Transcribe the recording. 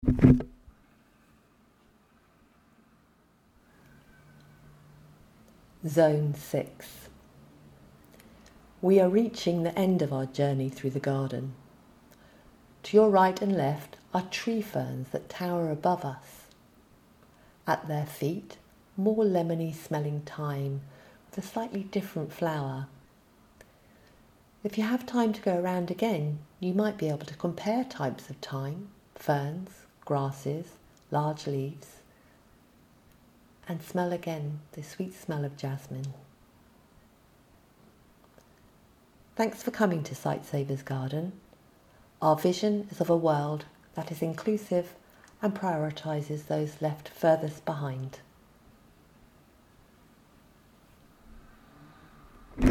Zone 6. We are reaching the end of our journey through the garden. To your right and left are tree ferns that tower above us. At their feet, more lemony smelling thyme with a slightly different flower. If you have time to go around again, you might be able to compare types of thyme, ferns, grasses, large leaves, and smell again the sweet smell of jasmine. Thanks for coming to Sightsavers Garden. Our vision is of a world that is inclusive and prioritises those left furthest behind.